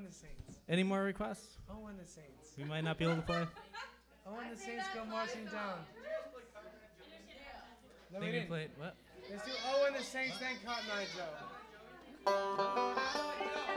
and the Saints. Any more requests? Oh, and the Saints. We might not be able to play. Oh, and the Saints go marching down. No, we Think we didn't. played what? Let's do Oh, and the Saints, then Cotton Eye Joe.